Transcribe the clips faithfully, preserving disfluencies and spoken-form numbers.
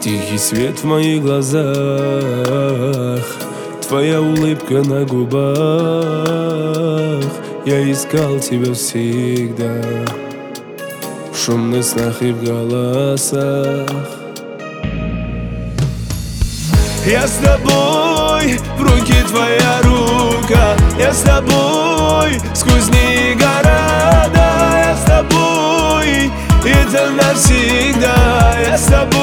Тихий свет в моих глазах, твоя улыбка на губах. Я искал тебя всегда, в шумных снах и в голосах. Я с тобой, в руке твоя рука. Я с тобой, сквозь дни и города. Я с тобой, это навсегда. Я с тобой,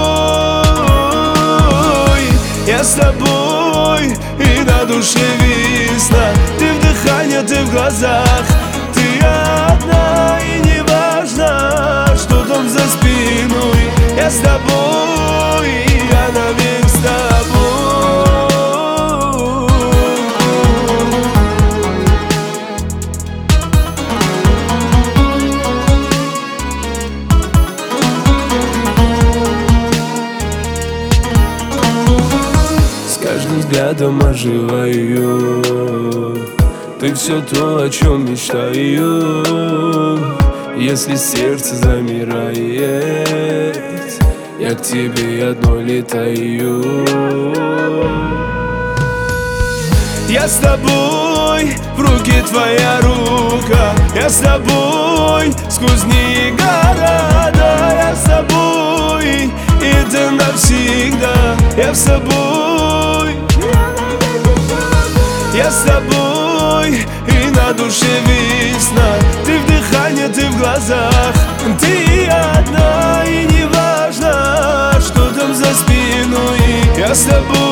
я с тобой, и на душе весна. Ты в дыхании, ты в глазах, ты одна, и не важно, что там за спиной. Я с тобой, я навек с тобой. С каждым взглядом оживаю. Ты все то, о чем мечтаю. Если сердце замирает, я к тебе одной летаю. Я с тобой, в руке твоя рука. Я с тобой, сквозь дни и города. Я с тобой, это навсегда. Я с тобой, я с тобой, и на душе весна. Ты в дыхании, ты в глазах, ты одна, и не важно, что там за спиной. Я с тобой.